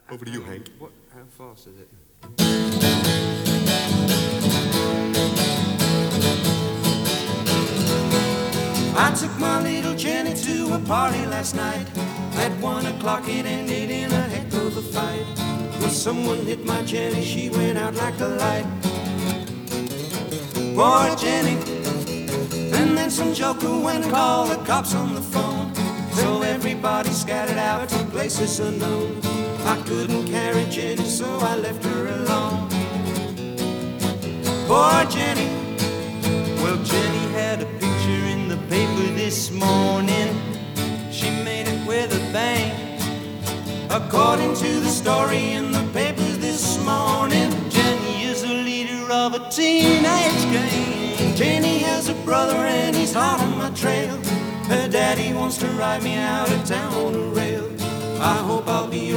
Over to you, Hank. What? How fast is it? I took my little Jenny to a party last night. At 1 o'clock it ended in a heck of a fight. When someone hit my Jenny, she went out like a light. Poor Jenny. And then some joker went and called the cops on the phone. So everybody scattered out to places unknown. I couldn't carry Jenny, so I left her alone. Poor Jenny. Well, Jenny had a picture in the paper this morning. She made it with a bang. According to the story in the papers this morning, Jenny is a leader of a teenage gang. Jenny has a brother and he's hot on my trail. Her daddy wants to ride me out of town on a rail. I hope I'll be